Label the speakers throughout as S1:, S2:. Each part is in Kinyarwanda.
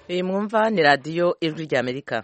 S1: Iyi mwumva ni radiyo ijwi ry'Amerika.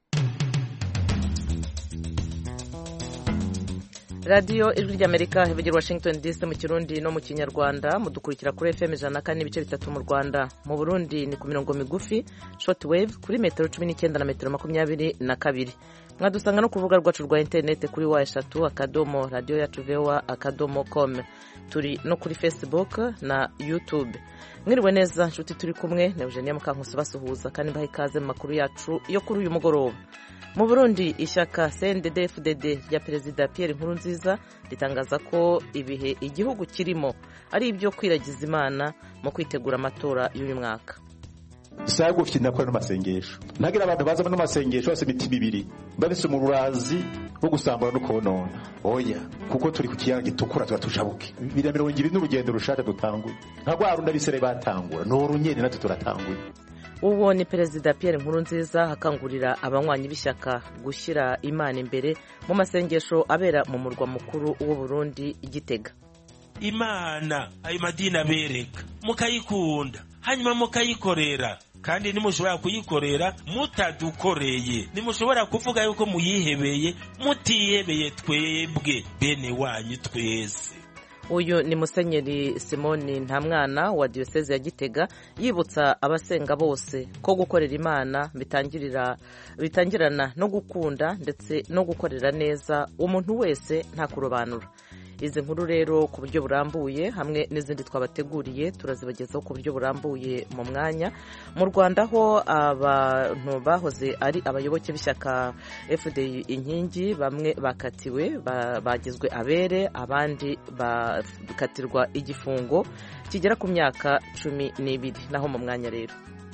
S1: radiyo ijwi ry'Amerika ivugira Washington DC mu Kirundi no mu Kinyarwanda. Mudukurikira kuri FM 104.3 mu Rwanda. Mu Burundi ni ku mirongo migufi shortwave kuri metero 19 na metero 22. Mwadusanga no ku rubuga rwacu rwa internet kuri wa3 radio yacu voa.com. Turi no kuri Facebook na YouTube. Mwiriwe neza nshuti, turi kumwe na Eugenia Mukankusi basuhuza kandi mbaha ikaze mu makuru yacu yo kuri uyu mugoroba. Mu Burundi ishyaka CNDD-FDD rya Perezida Pierre Nkurunziza ritangaza ko ibihe igihugu kirimo ari ibyo kwiragiza Imana mu kwitegura amatora y'uyu mwaka.
S2: Isaha gufite ko n'amasengesho ntagira abantu baza mu masengesho bose imitima ibiri babise mu rurazi rwo gusambura no konona oya kuko turi ku kiyaga gitukura tujabuke 2020 n'urugendo rushaka dutanguye ntabwo arunda bisere batangura no runyene natwe turatanguye.
S1: Uwo ni Perezida Pierre Nkurunziza hakangurira abanywanyi b'ishyaka gushyira Imana imbere mu masengesho abera mu murwa mukuru w'u Burundi Gitega.
S3: Imana ayo madini abereka mukayikunda hanyuma mukayikorera, kandi nimushobora kuyikorera mutadukoreye, nimushobora kuvuga yuko muyihebeye mutihebeye twebwe bene wanyu twese.
S1: Uyu ni Musenyeri Simoni Ntamwana wa Diocese ya Gitega yibutsa abasenga bose ko gukorera Imana bitangirana no gukunda ndetse no gukorera neza umuntu wese nta kurobanura. Izi nkuru rero ku buryo burambuye hamwe n'izindi twabateguriye turazibagezaho ku buryo burambuye mu mwanya. Mu Rwanda ho abantu bahoze ari abayoboke b'ishyaka FDI inkingi bamwe bakatiwe bagizwe abere, abandi bakatirwa igifungo kigera ku myaka 12 naho mu mwanya rero.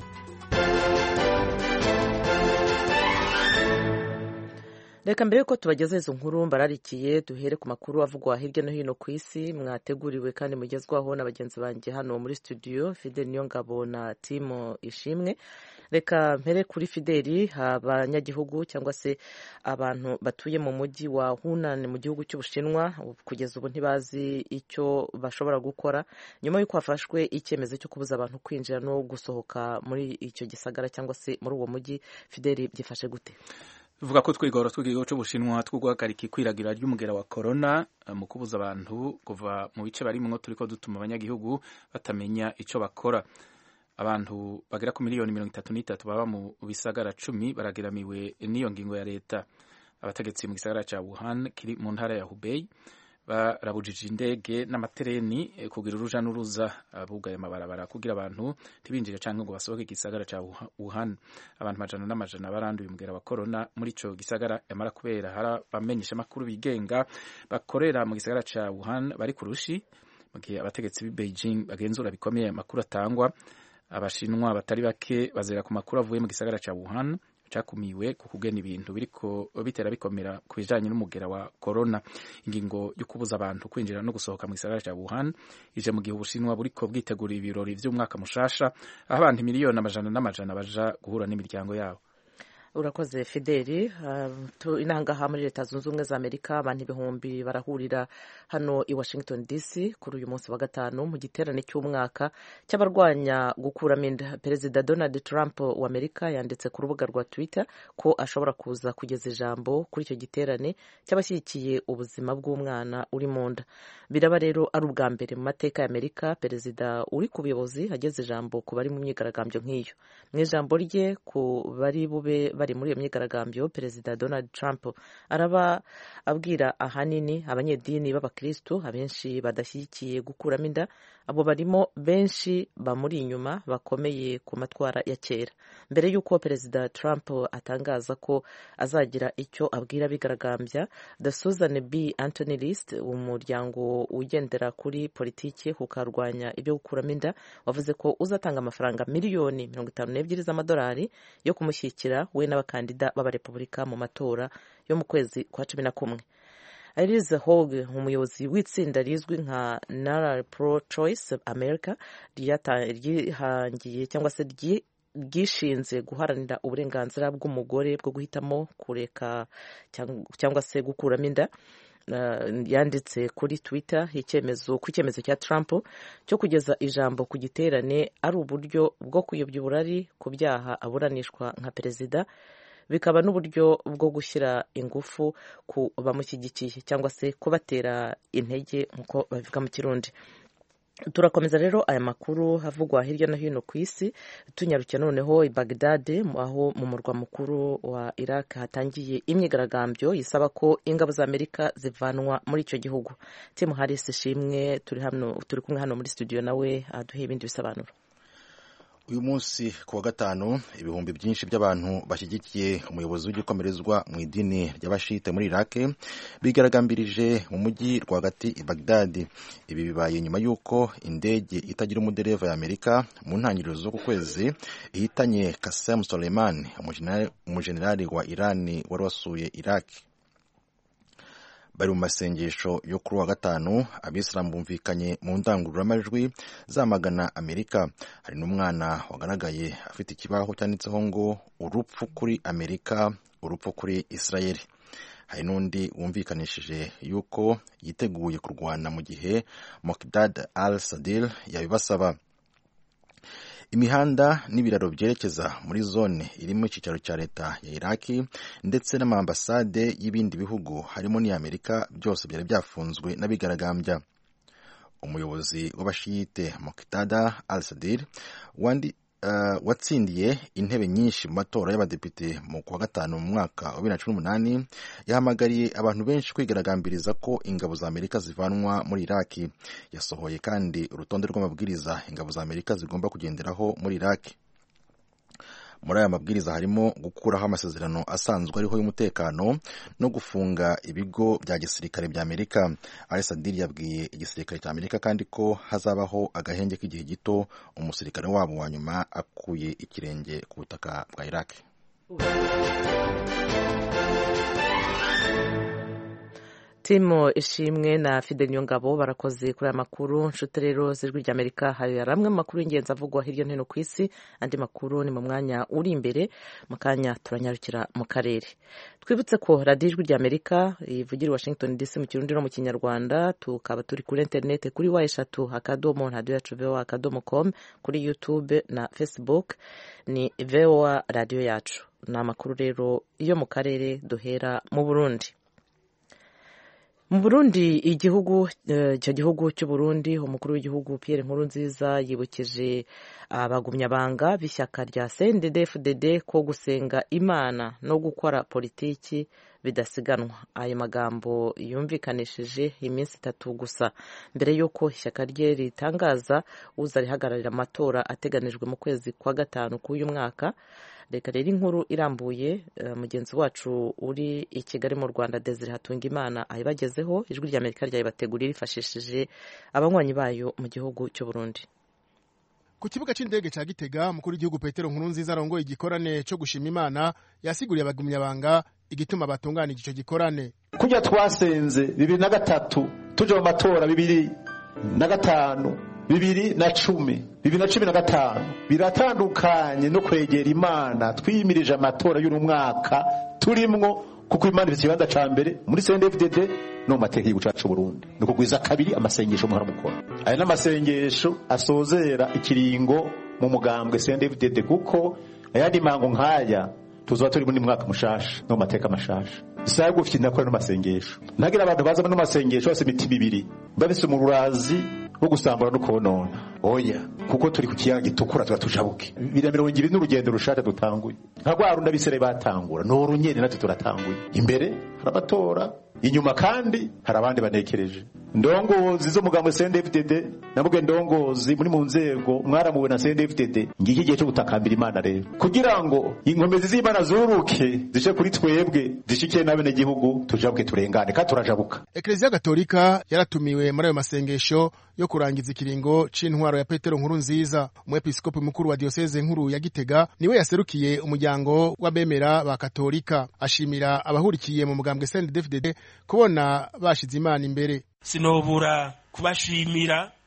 S1: Reka mbere yuko tubageza izo nkuru mbararikiye duhere ku makuru avugwa hirya no hino ku isi mwateguriwe kandi mugezwaho na bagenzi banjye hano muri studio Fidel Niyongabo na Timo Ishimwe. Reka mpere kuri Fideli. Abanyagihugu cyangwa se abantu batuye mu mujyi wa Hunan mu gihugu cy'Ubushinwa kugeza ubu ntibazi icyo bashobora gukora nyuma y'uko hafashwe icyemezo cyo kubuza abantu kwinjira no gusohoka muri icyo gisagara cyangwa se muri uwo mujyi. Fideli, byifashe gute?
S4: Vuga ko twigoro tw'igihugu cy'Ubushinwa tw'uguhagarika ikwiragira ry'umugera wa corona mu kubuza abantu kuva mu bice barimwo turiko dutuma abanyagihugu batamenya ico bakora. Abantu bagera ku miliyoni 33 baba mu bisagara 10 barageramiwe n'iyo ngingo ya leta. Abategetsi mu gisagara ca Wuhan kiri mu ntara ya Hubei barabujije indege n'amatereni kugira uruja n'uruza, bugaye amabarabara kugira abantu tibinjire canke ngo basohoke igisagara ca Wuhan. Abantu majana n'amajana baranduye umugera wa corona muri ico gisagara yamara kubera harabamenyesha makuru bigenga bakorera mu gisagara ca Wuhan bari kurushi mu gihe abategetsi b'i Beijing bagenzura bikomeye makuru atangwa. Abashinwa batari bake bazera ku makuru avuye mu gisagara ca Wuhan cakumiwe ku kugena ibintu biriko bitera bikomera ku bijanye n'umugera wa corona. Ingingo yo kubuza abantu kwinjira no gusohoka mu gisagara ca Wuhan ije mu gihe Ubushinwa buriko bwitegura ibirori vy'umwaka mushasha aho abantu miliyoni amajana n'amajana baja guhura n'imiryango yabo.
S1: Urakoze Fideli. Inangaha muri Leta Zunze Ubumwe za Amerika abantu ibihumbi barahurira hano i Washington DC kuri uyu munsi wa gatanu mu giterane cy'umwaka cy'abarwanya gukuramo inda. Perezida Donald Trump wa Amerika yanditse ku rubuga rwa Twitter ko ashobora kuza kugeza ijambo kuri icyo giterane cy'abashyigikiye ubuzima bw'umwana uri mu nda. Biraba rero ari ubwa mbere mu mateka ya Amerika perezida uri ku buyobozi ageze ijambo ku bari mu myigaragambyo nk'iyo. Mu ijambo rye ku bari bube bari muri iyo myigaragambyo, Perezida Donald Trump araba abwira ahanini abanyedini b'abakristo abenshi badashyigikiye gukuramo inda. Abo barimo benshi bamuri inyuma bakomeye ku matwara ya kera. Mbere y'uko Perezida Trump atangaza ko azagira icyo abwira abigaragambya, The Susan B. Anthony List, umuryango ugendera kuri politiki kukarwanya ibyo gukuramo inda, wavuze ko uzatanga amafaranga miliyoni 52 z'amadolari yo kumushyigikira we n'abakandida b'abarepublika mu matora yo mu kwezi kwa 11. Elise Hogue, umuyobozi w'itsinda rizwi nka Nara Pro Choice America, ryihangiye cyangwa se ryishinze guharanira uburenganzira bw'umugore bwo guhitamo kureka cyangwa se gukuramo inda, yanditse kuri Twitter ku icyemezo cya Trump cyo kugeza ijambo ku giterane ari uburyo bwo kuyobya uburari ku byaha aburanishwa nka perezida, bikaba n'uburyo bwo gushyira ingufu ku bamushyigikiye cyangwa se kubatera intege nk'uko babivuga mu Kirundi. Turakomeza rero aya makuru havugwa hirya no hino ku isi, tunyarukiye noneho i Baghdad, aho mu murwa mukuru wa Iraq hatangiye imyigaragambyo isaba ko ingabo za Amerika zivanwa muri icyo gihugu. Tim Harris Ishimwe turi kumwe hano muri studio, nawe aduhe ibindi bisobanuro.
S5: Uyu munsi kuwa gatanu ibihumbi byinshi by'abantu bashyigikiye umuyobozi w'igikomerezwa mu idini ry'abashite muri Iraq bigaragambirije mu mujyi rwagati i Baghdad. Ibi bibaye nyuma y'uko indege itagira umudereva y'Amerika mu ntangiriro z'uku kwezi ihitanye Qasem Soleimani, umujenerali wa Irani wari wasuye Iraq. Bari mu masengesho yo kuri wa gatanu, abisilamu bumvikanye mu ndangururamajwi zamagana Amerika. Hari n'umwana wagaragaye afite ikibaho cyanditseho ngo urupfu kuri Amerika, urupfu kuri Israeli. Hari n'undi wumvikanishije yuko yiteguye kurwana mu gihe Moqdad al-Sadr yabibasaba. Imihanda n'ibiraro byerekeza muri zone irimo icyicaro cya leta ya Iraki ndetse n'amambasade y'ibindi bihugu harimo n'Amerika byose byari byafunzwe n'abigaragambya. Umuyobozi w'abashiyite Moqtada al-Sadr watsindiye intebe nyinshi mu matora y'abadepite mu kwa gatanu mu mwaka wa 2018 yahamagariye abantu benshi kwigaragambiriza ko ingabo za Amerika zivanwa muri Iraki. Yasohoye kandi urutonde rw'amabwiriza ingabo za Amerika zigomba kugenderaho muri Iraki. Muri aya mabwiriza harimo gukuraho amasezerano asanzwe ariho y'umutekano no gufunga ibigo bya gisirikare bya Amerika. Al-Sadr yabwiye igisirikare cya Amerika kandi ko hazabaho agahenge k'igihe gito umusirikare wabo wa nyuma akuye ikirenge ku butaka bwa Iraq.
S1: Timo Ishimwe na Fidel Nyongabo barakoze kuri aya makuru. Nshuti rero z'Ijwi ry'Amerika, hari amwe mu makuru y'ingenzi avugwa hirya no hino ku isi. Andi makuru ni mu mwanya uri imbere, mu kanya turanyarukira mu karere. Twibutse ko radiyo Ijwi ry'Amerika ivugira i Washington DC mu Kirundi no mu Kinyarwanda. Tukaba turi kuri internet kuri wa3.radio.com, kuri YouTube na Facebook ni VOA radio yacu. Ni amakuru rero yo mu karere, duhera mu Burundi. Mu Burundi, icyo gihugu cy'u Burundi, umukuru w'igihugu Pierre Nkurunziza yibukije abagumyabanga b'ishyaka rya CNDD-FDD ko gusenga Imana no gukora politiki bidasiganwa. Ayo magambo yumvikanishije iminsi 3 gusa mbere y'uko ishyaka rye ritangaza uza rihagararira amatora ateganijwe mu kwezi kwa gatanu k'uyu mwaka. Reka rero inkuru irambuye mugenzi wacu uri i Kigali mu Rwanda Desire Hatungimana ayibagezeho. Ijwi ry'Amerika ryayibategurira rifashishije abanywanyi bayo mu gihugu cy'u Burundi.
S6: Ku kibuga c'indege ca Gitega, mukuru w'igihugu Petero Nkurunziza arongoye igikorane cyo gushima Imana yasiguriye abagumyabanga igituma batunganije ico gikorane.
S2: Kujya twasenze 2003 tuje mu matora 2005 2010 2015 biratandukanye no kwegera Imana twiyimirije amatora y'uno mwaka turimwo, kuko Imana ifite ikibanza ca mbere muri CNDD-FDD no mateka y'iguca c'u Burundi. Nuko gwiza kabiri amasengesho muhora mukora. Aya n'amasengesho asozera ikiringo mu mugambwe CNDD-FDD, kuko ayandi mango nkaya tuzoba turi muri mwaka mushasha no mateka mashasha. Isaha gufite nakora no masengesho. Nagira abantu baza no masengesho bose imitima ibiri babise mu rurazi wo gusambura no konona. Oya, kuko turi ku kiyaga gitukura tujabuke. 2020 n'urugendo rushaka dutanguye. Ntagwarunda bisere batangura no runyene natwe turatanguye. Imbere harabatora, inyuma kandi harabandi banekereje. Ndongozi zo mugambo CNDD-FDD nabuge ndongozi muri mu nzego mwaramuwe na CNDD-FDD. Ngiki gihe cyo gutakambira Imana rero kugira ngo inkomezi z'Imana zuruke zishe kuri twebwe zishikiye n'abene gihugu tujabuke turengane ka turajabuka.
S6: Eklezia Gatolika yaratumiwe muri ayo masengesho yo kurangiza ikiringo c'intwaro ya Petero Nkurunziza. Umwepiskopi mukuru wa diocese nkuru ya Gitega niwe yaserukiye umuryango w'abemera ba Katolika, ashimira abahurikiye mu mugambwe CNDD-FDD kubona bashize Imana imbere.
S3: Sinobura kubashimira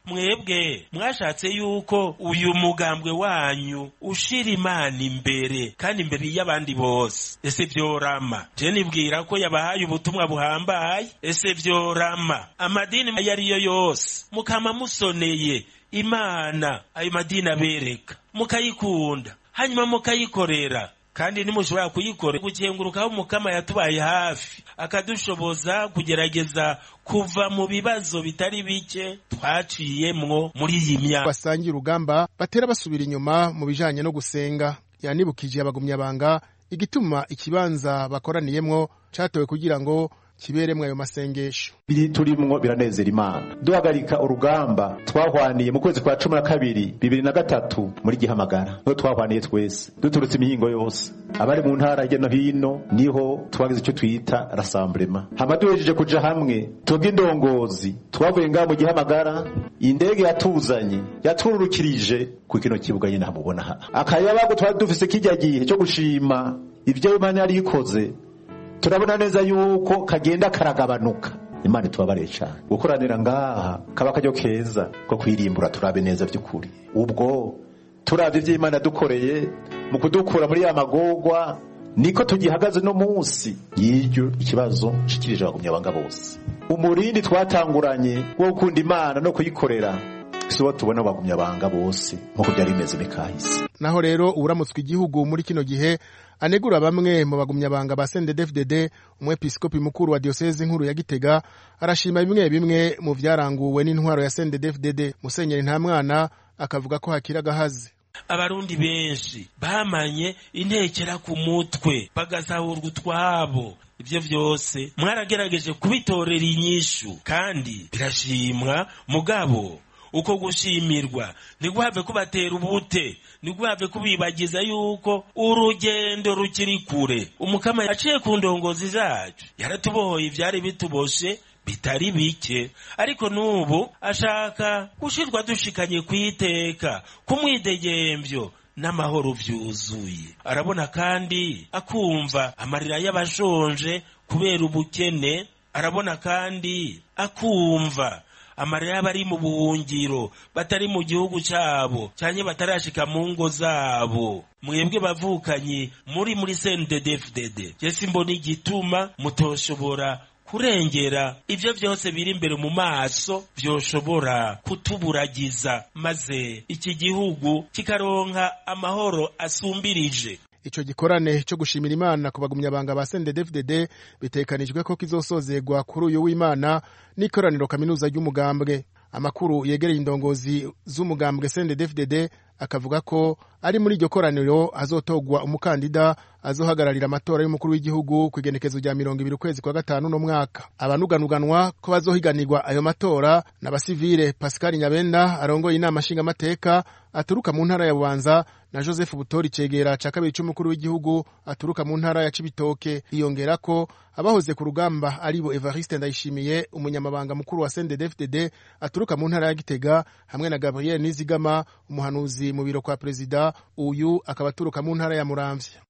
S3: mwebwe mwashatse yuko uyu mugambwe wanyu ushira Imana imbere kandi imbere y'abandi bose. Ese vyorama? Je nibwira ko yabahaye ubutumwa buhambaye. Ese vyorama amadini yariyo yose mukama musoneye Imana ayo madini abereka mukayikunda hanyuma mukayikorera, kandi nimushobora kuyikorera gukengurukaho umukama yatubaye hafi akadushoboza kugerageza kuva mu bibazo bitari bike twaciyemwo muri iyi myaka.
S6: Basangira urugamba batera basubira inyuma mu bijanye no gusenga. Yanibukije abagumyabanga igituma ikibanza bakoraniyemwo catowe kugira ngo kiberemwe ayo masengesho.
S2: Biri turimwo biranezera Imana. Duhagarika urugamba twahwaniye mu kwezi kwa 12 2003 muri Gihamagara. No twahwaniye twese duturutse imihingo yose. Abari mu ntara hirya no hino niho twagize icyo twita rassemblement. Hamaduhejeje kuja hamwe twebwe indongozi twavuye ngaho mu Gihamagara, indege yatuzanye yatururukirije ku kino kibuga nyine hamubona. Akayabago twari dufise kijya gihe cyo gushima ibyo Imana yari ikoze. Turabona neza yuko kagenda karagabanuka. Imana tubabare cyane. Gukoranira ngaha kaba kajyo keza ko kwirimbura turabe neza by'ukuri. Ubwo turabye ibyo Imana dukoreye mu kudukura muri ya magogwa niko tugihagaze no munsi y'iryo ikibazo shikirije abagumyabanga bose. Umurindi twatanguranye wo gukunda Imana no kuyikorera sibo tubona abagumyabanga bose nkuko byari bimeze mikahise.
S6: Naho rero uramutswe igihugu muri kino gihe anegura bamwe mu bagumyabanga ba CNDD-FDD, umwepiskopi mukuru wa diocese nkuru ya Gitega arashima bimwe mu vyaranguwe n'intwaro ya CNDD-FDD. Musenyeri Ntamwana akavuga ko hakira gahaze.
S3: Abarundi benshi bamanye intekera ku mutwe bagasahurwa utwabo. Ibyo vyose mwaragerageje kubitorera inyishu kandi birashimwa, mugabo uko gushimirwa niguhave kubatera ubute, niguhave kubibagiza yuko urugendo rukiri kure. Umukama yaciye ku ndongozi zacu yaratubohoye ivyari bituboshe bitari bike, ariko nubu ashaka gushirwa dushikanye kwiteka kumwidegemvyo n'amahoro vyuzuye. Arabona kandi akumva amarira y'abashonje kubera ubukene, arabona kandi akumva amarira y'abari mu buhungiro batari mu gihugu cyabo cyanye batarashika mu ngo zabo. Mwebwe bavukanye muri CNDD-FDD, Jesi mbona igituma mutoshobora kurengera ibyo byose biri imbere mu maso byoshobora kutuburagiza maze iki gihugu kikaronka amahoro asumbirije.
S6: Ico gikorane cyo gushimira Imana ku bagumyabanga ba CNDD-FDD bitekanijwe ko kizosozegwa kuri uyu w'Imana n'ikoraniro kaminuza ry'umugambwe. Amakuru yegereye indongozi z'umugambwe CNDD-FDD akavuga ko ari muri iryo koraniro azotogwa umukandida azohagararira amatora y'umukuru w'igihugu ku igenekezo rya 20 kwezi kwa gatanu no mwaka. Abanuganuganwa ko bazohiganirwa ayo matora n'abasivile Pascal Nyabenda arongoye inama nshinga mateka aturuka mu ntara ya Bubanza na Joseph Butori Cegera ca kabiri c'umukuru w'igihugu aturuka mu ntara ya Cibitoke. Iyongera ko abahoze ku rugamba aribo Evariste Ndayishimiye umunyamabanga mukuru wa CNDD-FDD aturuka mu ntara ya Gitega hamwe na Gabriel Nizigama umuhanuzi mu biro kwa prezida, uyu akaba aturuka mu ntara ya Muramvya.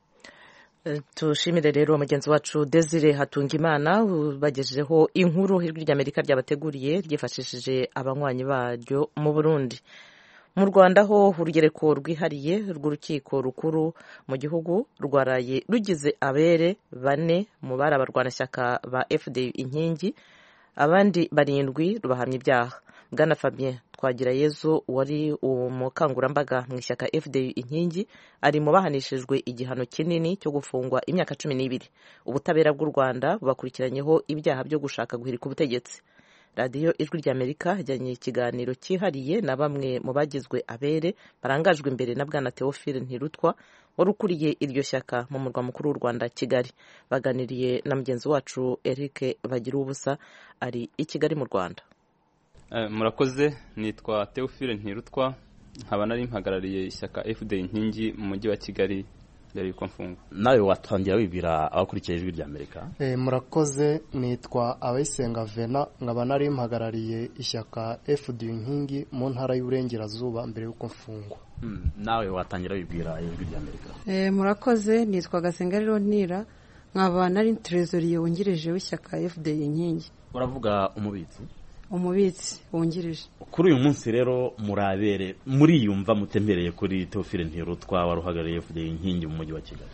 S1: Tushimire rero mugenzi wacu Desire Hatungimana bagejejeho inkuru Ijwi ry'Amerika ryabateguriye ryifashishije abanywanyi baryo mu Burundi. Mu Rwanda ho urugereko rwihariye rw'urukiko rukuru mu gihugu rwaraye rugize abere 4 mu bari abarwanashyaka ba FDU inkingi, abandi 7 rubahamya ibyaha. Bwana Fabien Twagirayezu wari umukangurambaga mu ishyaka FDU inkingi ari mu bahanishijwe igihano kinini cyo gufungwa imyaka 12. Ubutabera bw'u Rwanda bubakurikiranyeho ibyaha byo gushaka guhirika ubutegetsi. Radio Ijwi ry'Amerika yajyanye ikiganiro cyihariye na bamwe mu bagizwe abere barangajwe imbere na Bwana Theophile Ntirutwa wari ukuriye iryo shyaka mu murwa mukuru w'u Rwanda Kigali. Baganiriye na mugenzi wacu Eric Bagirubusa ari i Kigali mu Rwanda.
S7: Murakoze, nitwa Theophile Ntirutwa, nkaba nari mpagarariye ishyaka FD inkingi mu mujyi wa Kigali yari ko mfunga.
S8: Nawe watangira wibira abakurikiye Ijwi ry'Amerika.
S9: Murakoze, nitwa Abayisenga Vena, nkaba nari mpagarariye ishyaka FD inkingi mu ntara y'Uburengerazuba mbere y'uko mfungwa.
S8: Nawe watangira wibira Ijwi ry'Amerika.
S10: Murakoze, nitwa Gasengariro Ntira, nkaba nari trezoriye wungirije w'ishyaka FD inkingi.
S8: Uravuga umubitsi?
S10: umubitsi wungirije.
S8: Kuri uyu munsi rero murabere muriyumva mutembereye kuri Theophile Ntirutwa waruhagarariye FDI inkingi mu mujyi wa Kigali.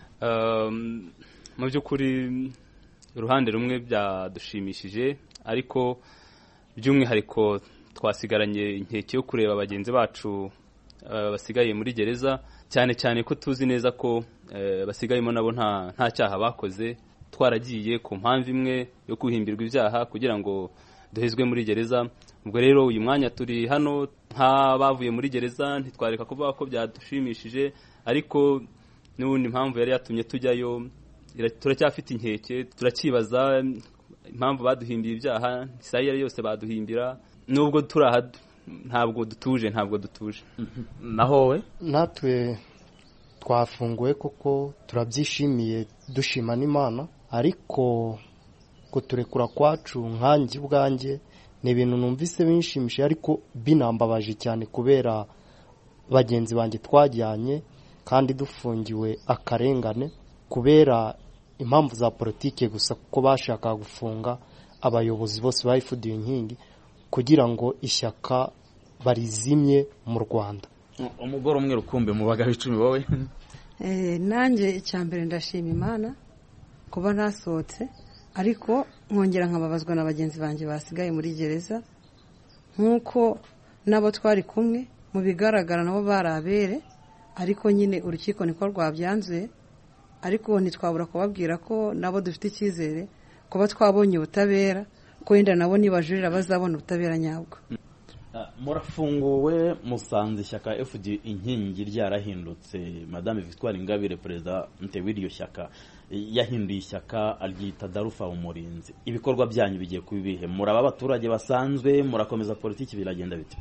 S7: Mu by'ukuri uruhande rumwe byadushimishije, ariko by'umwihariko twasigaranye inkeke yo kureba bagenzi bacu basigaye muri gereza, cyane cyane ko tuzi neza ko basigayemo nabo nta cyaha bakoze. Twaragiye ku mpamvu imwe yo kuhimbirwa ibyaha kugira ngo duhezwe muri gereza. Ubwo rero uyu mwanya turi hano nk'abavuye muri gereza, ntitwareka kuvuga ko byadushimishije, ariko n'ubundi impamvu yari yatumye tujyayo turacyafite inkeke, turakibaza impamvu baduhimbiye ibyaha. Isaha iyo yose baduhimbira, nubwo turaha ntabwo dutuje.
S8: Naho we
S9: natwe twafunguwe kuko turabyishimiye, dushima n'Imana, ariko kuturekura kwacu nkanjye ubwanjye ni ibintu numvise binshimishije, ariko binambabaje cyane kubera bagenzi banjye twajyanye kandi dufungiwe akarengane kubera impamvu za politike gusa, kuko bashaka gufunga abayobozi bose ba FDI inkingi kugira ngo ishyaka barizimye mu Rwanda.
S8: Umugore umwe rukumbi mu bagabo 10 wowe.
S10: Nanjye icyambere ndashima Imana kuba nasohotse, ariko nkongera nkababazwa na bagenzi banjye basigaye muri gereza, nkuko nabo twari kumwe mu bigaragara nabo barabere, ariko nyine urukiko niko rwabyanzuye. Ariko ntitwabura kubabwira ko nabo dufite icyizere kuba twabonye ubutabera, ko wenda nabo nibajurira bazabona ubutabera nyabwo.
S8: Murafunguwe musanze ishyaka FDI inkingi ryarahindutse. Madame Victoire Ingabire presidente w'iryo shyaka yahinduye ishyaka aryita Darufa umurinzi. Ibikorwa byanyu bigiye kubihe? Muraba abaturage basanzwe, murakomeza politiki, biragenda bite?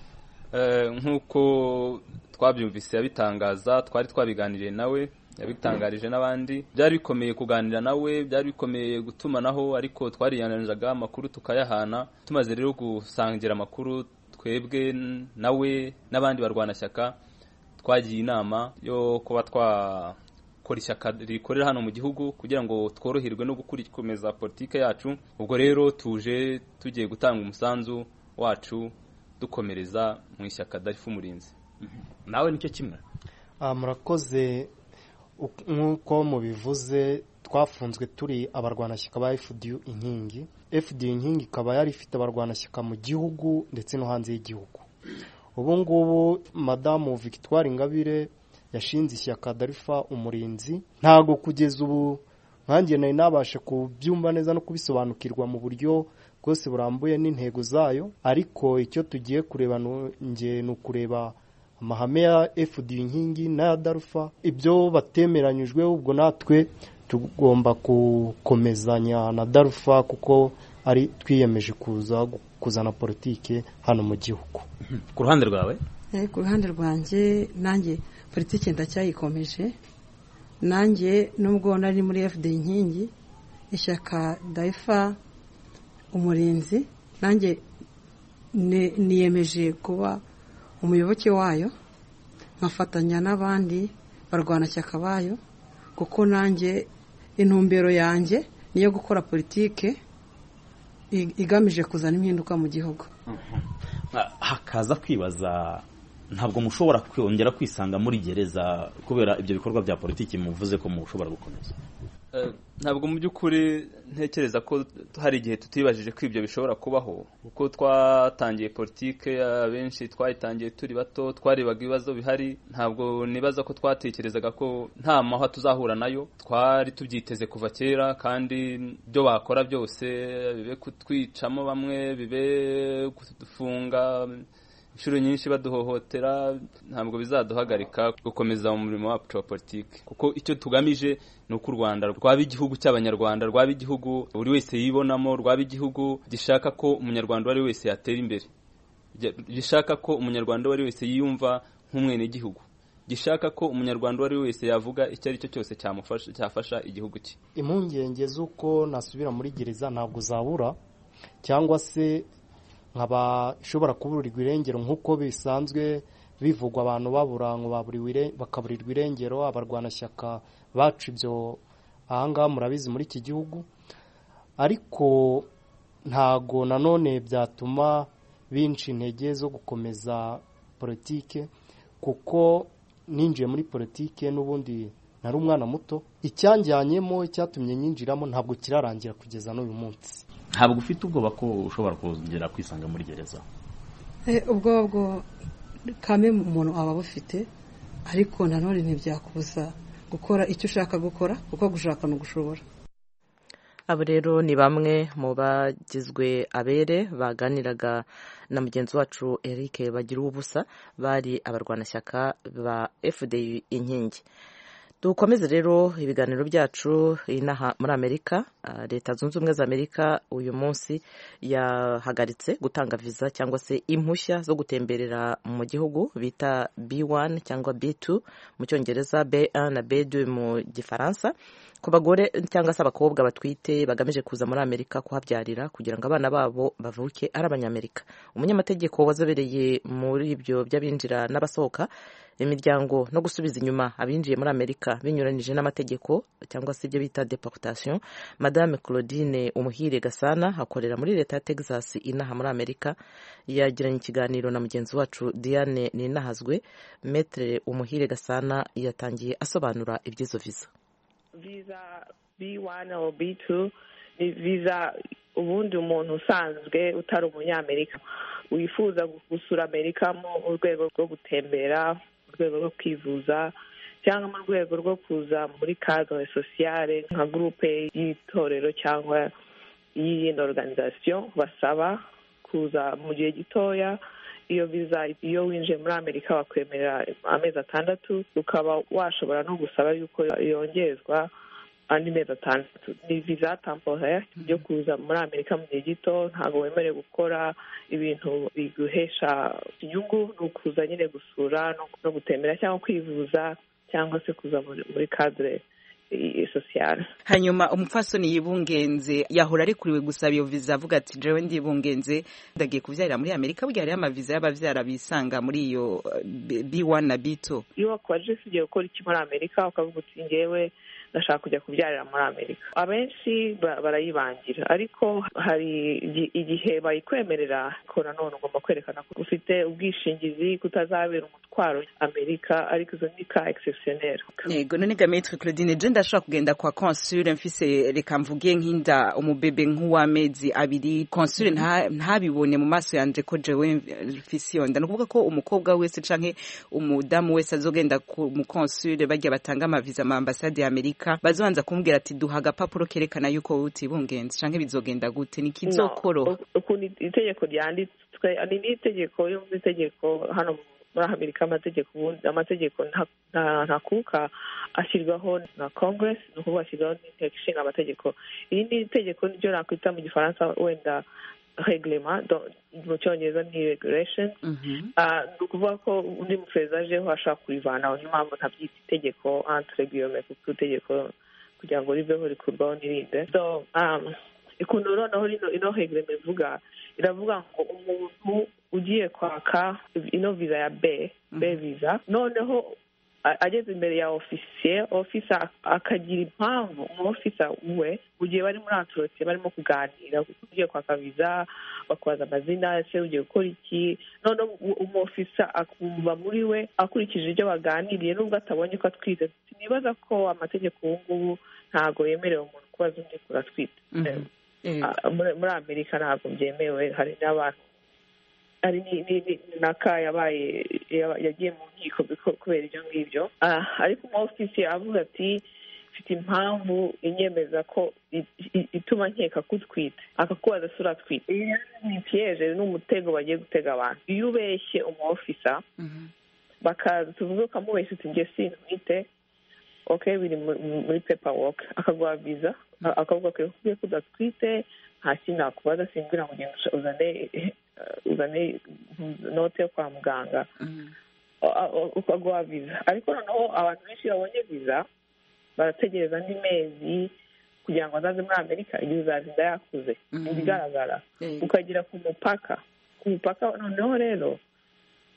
S7: Nkuko twabyumvise yabitangaza, twari twabiganiriye nawe, yabitangarije n'abandi. Byari bikomeye kuganira nawe, byari bikomeye gutumanaho, ariko twariyananjaga amakuru tukayahana. Tumaze rero gusangira amakuru, twebwe nawe n'abandi barwanashyaka twagiye inama yo kuba twakora ishyaka rikorera hano mu gihugu kugira ngo tworoherwe no gukomeza politike yacu. Ubwo rero tuje tugiye gutanga umusanzu wacu dukomereza mu ishyaka Darufa umurinzi.
S8: Nawe nicyo kimwe?
S9: Murakoze. Nk'uko mubivuze, twafunzwe turi abarwanashyaka ba FDI inkingi. FDI inkingi ikaba yari ifite abarwanashyaka mu gihugu ndetse no hanze y'igihugu. Ubu ngubu Madame Victoire Ingabire yashinze ishyaka Darufa umurinzi. Ntago kugeza ubu nkanjye nari nabasha kubyumva neza no kubisobanukirwa mu buryo bwose burambuye n'intego zayo, ariko icyo tugiye kureba nge ni ukureba amahame ya FDI inkingi na Darufa, ibyo batemeranyijwe. Ubwo natwe tugomba gukomezanya na Darufa kuko ari twiyemeje kuzana politike hano mu gihugu.
S8: Ku ruhande rwawe?
S10: Ku ruhande rwanjye nanjye politike ndacyayikomeje. Nanjye nubwo nari muri FDI inkingi, ishyaka Darufa umurinzi, nanjye niyemeje kuba umuyoboke wayo, nkafatanya n'abandi barwanashyaka bayo, kuko nanjye intumbero yanjye niyo gukora politike igamije kuzana impinduka mu gihugu.
S8: Hakaza kwibaza, ntabwo mushobora kongera kwisanga muri gereza kubera ibyo bikorwa bya politiki muvuze ko mushobora gukomeza?
S7: Ntabwo mu by'ukuri ntekereza ko hari igihe tutibajije ko ibyo bishobora kubaho, kuko twatangiye politike abenshi twayitangiye turi bato, twarebaga ibibazo bihari. Ntabwo nibaza ko twatekerezaga ko nta mahwa tuzahura nayo. Twari tubyiteze kuva kera, kandi byo bakora byose, bibe kutwicamo bamwe, bibe kudufunga inshuro nyinshi baduhohotera, ntabwo bizaduhagarika gukomeza umurimo wacu wa politiki, kuko icyo tugamije ni uko u Rwanda rwaba igihugu cy'abanyarwanda, rwaba igihugu buri wese yibonamo, rwaba igihugu gishaka ko umunyarwanda uwo ari wese yatera imbere, gishaka ko umunyarwanda uwo ari wese yiyumva nk'umwene gihugu, gishaka ko umunyarwanda uwo ari wese yavuga icyo ari cyo cyose cyafasha igihugu cye.
S9: Impungenge z'uko nasubira muri gereza ntabwo zabura, cyangwa se nkaba ishobora kuburirwa irengero nk'uko bisanzwe bivugwa, abantu bakaburirwa irengero, abarwanashyaka bacu ibyo ahangaha murabizi muri iki gihugu. Ariko ntago nanone byatuma binca intege zo gukomeza politike, kuko ninjiye muri politike n'ubundi nari umwana muto. Icyanjyanyemo, icyatumye nyinjiramo ntabwo kirarangira kugeza n'uyu munsi.
S8: Ntabwo ufite ubwoba ko ushobora kongera kwisanga muri gereza?
S10: Ubwo kame umuntu aba bufite, ariko nanone ntibyakubuza gukora icyo ushaka gukora, kuko gushaka no gushobora.
S1: Abo rero ni bamwe mu bagizwe abere baganiraga na mugenzi wacu Eric Bagira ubusa, bari abarwanashyaka ba FDU Inkingi. Dukomeze rero ibiganiro byacu inaha muri Amerika. Leta Zunze Ubumwe za Amerika uyu munsi yahagaritse gutanga visa cyangwa se impushya zo gutemberera mu gihugu bita B1 cyangwa B2 mu Cyongereza, B1 na B2 mu Gifaransa, ku bagore cyangwa se abakobwa batwite bagamije kuza muri Amerika kuhabyarira kugira ngo abana babo bavuke ari Abanyamerika. Umunyamategeko wazobereye muri ibyo by'abinjira n'abasohoka imiryango no gusubiza inyuma abinjiye muri Amerika binyuranije n'amategeko cyangwa se ibyo bita deportation, Madame Claudine Umuhire Gasana akorera muri leta ya Texas inaha muri Amerika, yagiranye ikiganiro na mugenzi wacu Diane Ninahazwe. Maître Umuhire Gasana yatangiye asobanura iby'izo visa.
S11: Visa B1 or B2 ni visa ubundi umuntu usanzwe utari umunyamerika wifuza gusura Amerika mu rwego rwo gutembera, mu rwego rwo kwivuza, cyangwa mu rwego rwo kuza muri cadre sociale nka groupe y'itorero cyangwa y'iyindi organisation, basaba kuza mu gihe gitoya. Iyo visa iyo winjiye muri Amerika bakwemerera amezi 6, ukaba washobora no gusaba yuko yongezwa andi mezi 6. Ni visa temporaire yo kuza muri Amerika mu gihe gito, ntabwo wemerewe gukora ibintu biguhesha inyungu, ni ukuza nyine gusura no gutembera cyangwa kwivuza cyangwa se kuza muri cadre sociale.
S12: Hanyuma umupfasoni Yibungenze yahora ari kuriwe gusaba iyo visa, avuga ati jewe ndibungenze ndagiye kuvyarira muri Amerika. Burya hari amaviza y'abavyara bisanga muri iyo B1 na B2.
S11: Iyo wakwaje ugiye gukora iki muri Amerika ukavuga uti ngewe ndashaka kujya kubyarira muri Amerika, abenshi barayibangira, ariko hari igihe bayikwemerera ko nanone ugomba kwerekana ko ufite ubwishingizi kutazabera umutwaro Amerika, ariko izo ni ka exceptionnel.
S12: Yego, none ga Maître Claudine, je ndashaka kugenda kwa consul mfise reka mvuge nk'inda umubebe nk'uw'amezi 2, consul ntabibone mu maso yanje ko jewe mfise iyo nda. Nukuvuga ko umukobwa wese canke umudamu wese azogenda mu consul bajya batanga amaviza mu ambassade ya Amerika bazobanza kumbwira ati duha agapapuro kerekana yuko utibungenze, canke bizogenda gute? Ni kizokoro
S11: ukuntu itegeko ryanditswe, ni itegeko yo mu itegeko hano muri Amerika. Amategeko ntakuka ashyirwaho na Congress, ni ukuvuga ashyirwaho n'inteko ishinga amategeko. Iri ni itegeko niryo nakwita mu Gifaransa wenda reglement, mu Cyongereza ni regulation. Ni ukuvuga ko undi muperezida ajeho ashaka kurivanaho, niyo mpamvu ntabyita itegeko entre guillemets, kuko itegeko kugira ngo riveho rikurwaho n'irinde. So ikuntu noneho ino reglement iravuga ngo umuntu ugiye kwaka ino visa ya B visa, noneho ageze imbere ya officer akagira impamvu officer we ugiye bari muri entretien barimo kuganira, ugiye kwaka visa bakwaza amazina ese ugiye gukora iki, none officer akumva muri we akurikije ibyo baganiriye nubwo atabonye ko atwite. Nibaza ko amategeko ubu ntago yemerewe umuntu kubaza undi kuratwite. Muri Amerika ntabwo byemewe. Hari n'abantu ari naka yagiye mu nkiko kubera ibyo ngibyo, ariko umu officer avuga ati mfite impamvu inyemeza ko ituma nkeka kutwite, akakubaza se uratwite. Ni piège, ni umutego bagiye gutega abantu. Iyo ubeshye umu officer bakaza tuvuge ukamubeshya uti nge sintwite, okay, biri muri paperwork, akaguha visa, akavuga ko udatwite, nta kintu nakubaza, simbwira ngo ugende uzane note yo kwa muganga, ukaguha visa. Ariko noneho abantu benshi babonye visa barategereza andi mezi kugira ngo azaze muri Amerika, igihe uzazinda yakuze. Ibigaragara ukagera ku mupaka noneho rero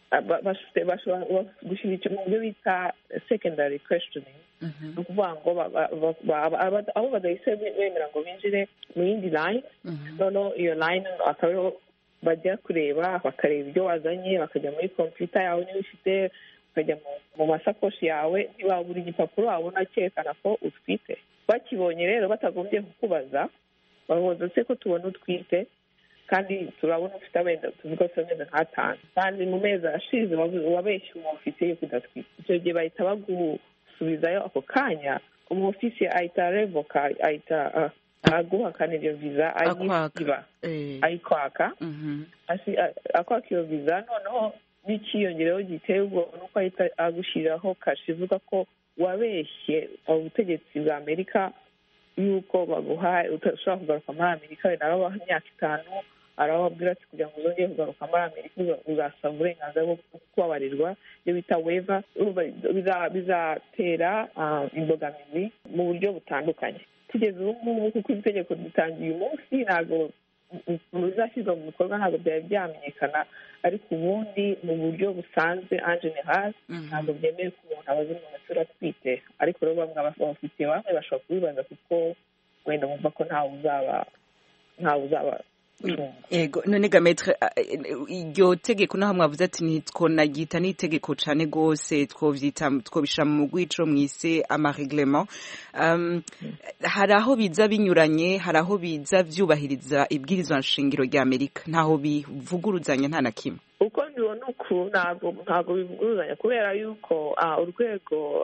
S11: bashobora gushyira icyo mu byo bita secondary questioning. Ni ukuvuga ngo abo badahise bemera ngo binjire mu yindi line, noneho iyo line akaba ariho bajya kureba, bakareba ibyo wazanye, bakajya muri kompiyuta yawe niba ufite, bakajya mu masakoshi yawe, ntibabura igipapuro wabona cyerekana ko utwite. Bakibonye rero batagombye kukubaza, bahoza se ko tubona utwite kandi turabona ufite amezi, tuvuga ko amezi nk'atanu, kandi mu mezi ashize wabeshye umufisiye yuko udatwite. Icyo gihe bahita bagusubizayo ako kanya, umufisiye ahita revoka, ahita aguhakana iyo viza, ayikwaka, akwaka iyo viza. Noneho n'ikiyongereho giteye ubwoba nuko ahita agushyiriraho kashi ivuga ko wabeshye ubutegetsi bwa Amerika yuko baguhaye udashobora kugaruka muri Amerika, wenda arabaha imyaka 5, arababwira ati kugira ngo uzongere kugaruka muri Amerika uzasaba uburenganzira bwo kubabarirwa, iyo bita waiver. Bizatera imbogamizi mu buryo butandukanye. Kugeza ubu ngubu kuko itegeko ritangiye uyu munsi, ntabwo bizashyirwa mu bikorwa, ntabwo byari byamenyekana, ariko ubundi mu buryo busanzwe en general ntabwo byemewe ko umuntu abaza umuntu asura atwite. Ariko rero bamwe bafite bamwe bashobora kubibaza kuko wenda bumva ko ntawe uzaba
S12: Ego none ga maître iryo tegeko naho mwavuze ati ntitwonagita n'itegeko cane gose twobishira mu mugwico mwise amareglement. Hari aho biza binyuranye, hari aho biza vyubahiriza ibwirizwa nshingiro rya Amerika, ntaho bivuguruzanya nta na kimwe.
S11: Uko ndibona uku ntabwo bivuguruzanya, kubera yuko urwego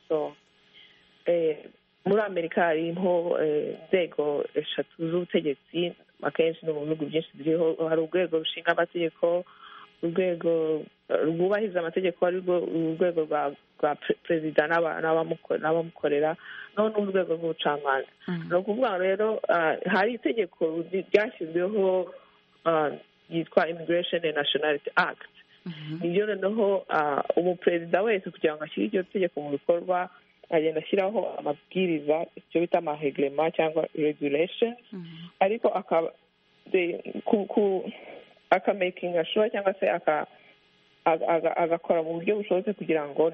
S11: muri Amerika hariho inzego 3 z'ubutegetsi, akenshi no mu bihugu byinshi ziriho. Hari urwego rushinga amategeko, urwego rwubahiriza amategeko, ari urwego rwa perezida n'abamukorera, n'urwego rw'ubucamanza. ni ukuvuga rero hari itegeko ryashyizweho yitwa Immigration and Nationality Act. nibyo noneho umuperezida wese kugira ngo ashyire iryo tegeko mu bikorwa agenda ashyiraho amabwiriza, icyo bita amareglement cyangwa regulations, ariko akamakinga sure cyangwa se agakora mu buryo bushobotse kugira ngo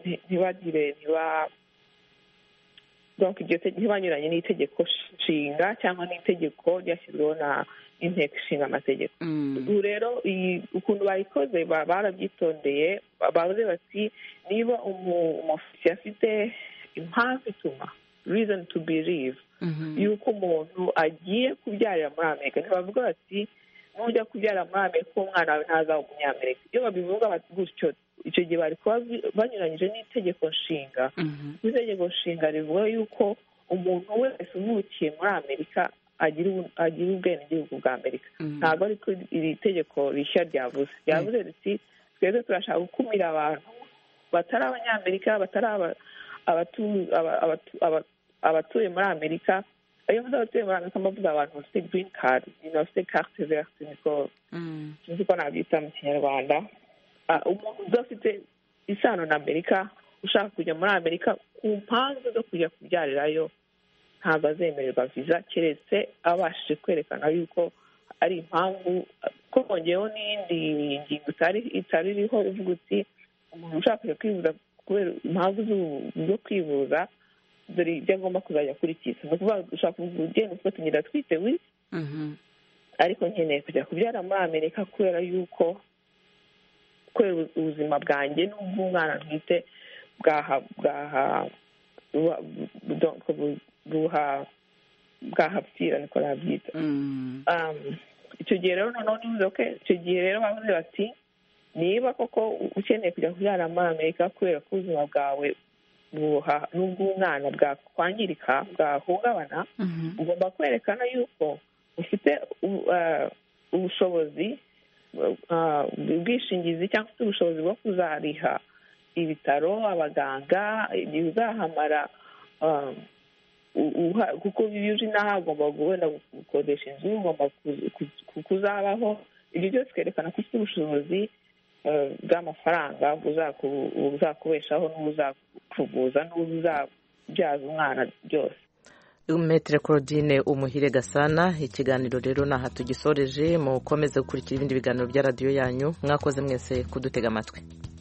S11: ntibanyuranye n'itegeko nshinga cyangwa n'itegeko ryashyizweho na inteko ishinga amategeko. ubu rero ukuntu bayikoze barabyitondeye, bavuze bati niba umufisiye afite impamvu ituma reason to believe yuko umuntu agiye kubyarira muri Amerika, ntibavuga bati nujya kubyara muri Amerika umwana wawe ntazaba umunyamerika. iyo babivuga gutyo, icyo gihe bari kuba banyuranyije n'itegeko nshinga. itegeko nshinga rivuga yuko umuntu wese uvukiye muri Amerika agira ubwenegihugu bwa Amerika. ntabwo ariko iri tegeko rishya ryavuze riti twebwe turashaka gukumira abantu batari abanyamerika, batari abatuye muri Amerika. iyo mvuze abatuye muri Amerika mbavuga abantu bafite green card, bafite carte verte, niko nabyita mu Kinyarwanda. umuntu udafite isano na Amerika ushaka kujya muri Amerika ku mpamvu zo kujya kubyarirayo ntabwo azemererwa viza, keretse abashije kwerekana yuko ari impamvu. ko bongeyeho n'iyindi ngingo itari iriho ivuga uti umuntu ushaka kujya kwivuza kubera impamvu zo kwivuza dore ibyo agomba kuzajya akurikiza. ni ukuvuga ushaka kuvuga ugenda ufite nyina atwite ariko nkeneye kujya kubyara muri Amerika kubera ubuzima bwanjye n'ubw'umwana ntwite bwahapfira, niko nabyita. icyo gihe rero noneho nibuze ko icyo gihe rero bavuze bati niba koko ukeneye kujya kubyara muri Amerika kubera ko ubuzima bwawe n'ubw'umwana bwakwangirika, bwahungabana, ugomba kwerekana yuko ufite ubushobozi, ubwishingizi cyangwa se ubushobozi bwo kuzariha ibitaro, abaganga, igihe uzahamara, kuko iyo uje inaha ugomba wenda gukodesha inzu, ugomba kuzabaho. ibyo byose bikerekana ko ufite ubushobozi bw'amafaranga buzakubeshaho n'ubuzakuvuza n'ubuzabyaza umwana byose.
S1: Metre Claudine Umuhire Gasana. Ikiganiro rero naha tugisoreje, mukomeze gukurikira ibindi biganiro bya radio yanyu. Mwakoze mwese kudutega amatwi.